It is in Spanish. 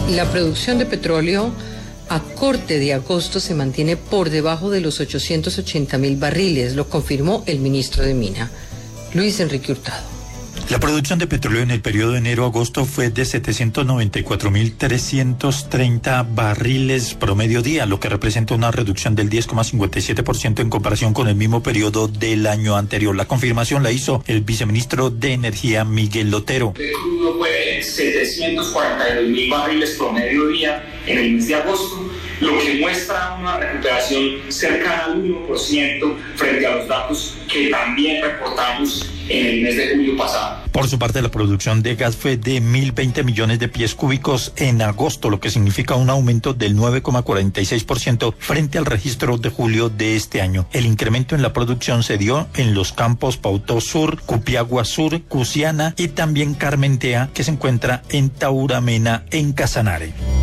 La producción de petróleo a corte de agosto se mantiene por debajo de los 880.000 barriles, lo confirmó el ministro de Mina, Luis Enrique Hurtado. La producción de petróleo en el periodo de enero-agosto fue de 794.330 barriles promedio día, lo que representa una reducción del 10,57% en comparación con el mismo periodo del año anterior. La confirmación la hizo el viceministro de Energía, Miguel Lotero. El crudo fue de 742.000 barriles promedio día en el mes de agosto, lo que muestra una recuperación cercana al 1% frente a los datos que también reportamos en el mes de julio pasado. Por su parte, la producción de gas fue de 1.020 millones de pies cúbicos en agosto, lo que significa un aumento del 9,46% frente al registro de julio de este año. El incremento en la producción se dio en los campos Pautó Sur, Cupiagua Sur, Cusiana y también Carmentea, que se encuentra en Tauramena, en Casanare.